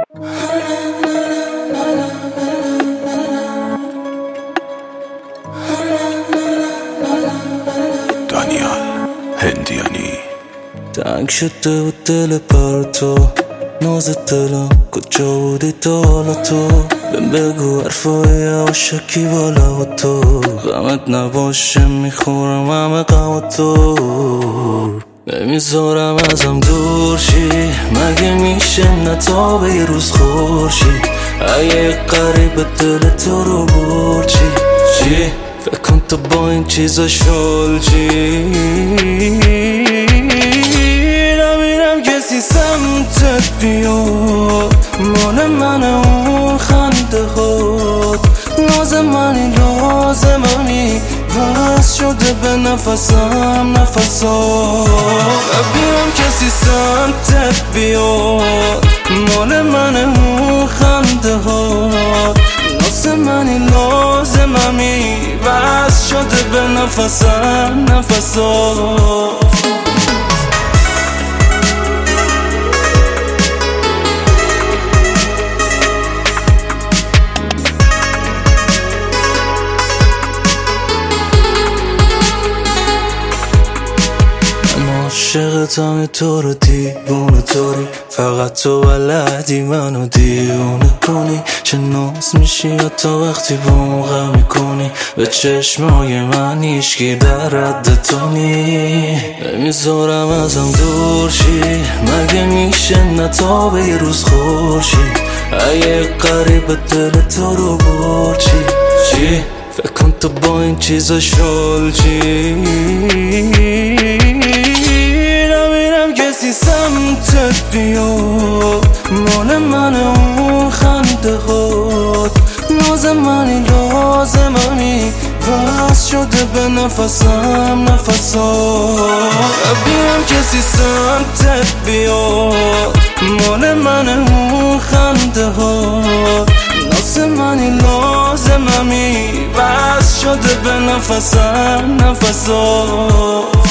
دانیال هندیانی. تنگ شده بود دل پر تو، ناز دلم کجا بودی تا حالا تو؟ بهم بگو حرفای عاشقی بالا و تو، غمت نباشه میخورم همه غم تو، نمیذارم ازم دور شی، مگه میشه نتابه یه روز خورشید؟ اگه قریب دل تو رو برد چی؟ فکر کن تو با این چیزا شل چی؟ نمیرم کسی سمتت بیاد، مال من اون خنده هات، ناز منی لازممی وز شده به نفسم نفسات. نمیرم کسی سمتت بیاد، مال من اون خنده هات، ناز منی لازممی وز شده به نفسم نفسات. عاشقتم تو رو دیوونه طوری، فقط تو بلدی منو دیوونه کنی، چه ناز میشی حتی وقتی با موقع میکنی، به چشمای من هیچکی در رد تو نی، نمیذارم ازم دور شی، مگه میشه نتابه یه روز خورشید؟ اگه قریب دل تو رو برد چی؟ فکر کن تو با این چیزا شل چی؟ نمیرم کسی سمتت بیاد، مال من اون خنده هات، ناز منی لازممی وز شده به نفسم نفسات. نمیرم کسی سمتت بیاد، مال من اون خنده هات، ناز منی لازممی وز شده به نفسم نفسات.